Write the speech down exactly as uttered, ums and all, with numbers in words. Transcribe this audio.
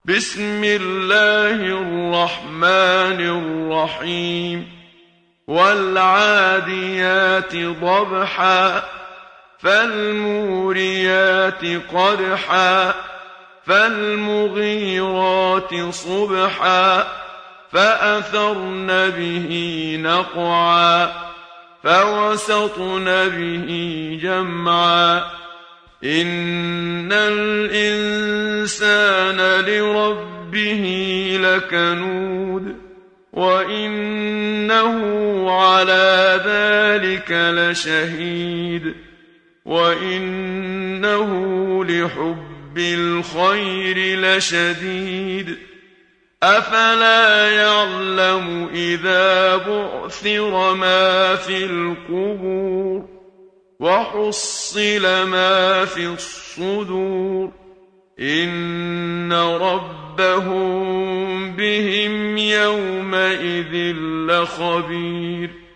بسم الله الرحمن الرحيم والعاديات ضبحا فالموريات قدحا فالمغيرات صبحا فأثرن به نقعا فوسطن به جمعا إن الإنسان لربه لكنود وإنه على ذلك لشهيد وإنه لحب الخير لشديد أفلا يعلم إذا بعثر ما في القبور وحصل ما في الصدور إن ربهم بهم يومئذ لخبير